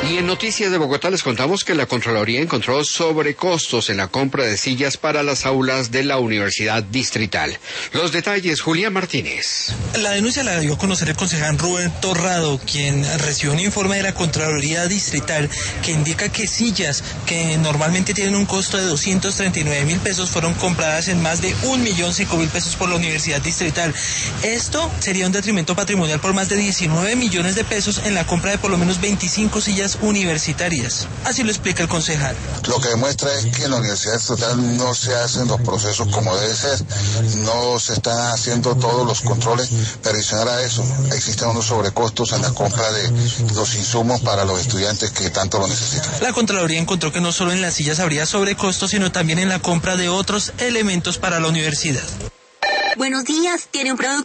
Y en Noticias de Bogotá les contamos que la Contraloría encontró sobrecostos en la compra de sillas para las aulas de la Universidad Distrital. Los detalles, Julián Martínez. La denuncia la dio a conocer el concejal Rubén Torrado, quien recibió un informe de la Contraloría Distrital que indica que sillas que normalmente tienen un costo de 239.000 pesos fueron compradas en más de 1.005.000 pesos por la Universidad Distrital. Esto sería un detrimento patrimonial por más de 19 millones de pesos en la compra de por lo menos 25 sillas universitarias. Así lo explica el concejal. Lo que demuestra es que en la Universidad Estatal no se hacen los procesos como debe ser, no se están haciendo todos los controles, pero adicional a eso existen unos sobrecostos en la compra de los insumos para los estudiantes que tanto lo necesitan. La Contraloría encontró que no solo en las sillas habría sobrecostos, sino también en la compra de otros elementos para la universidad. Buenos días, ¿tiene un producto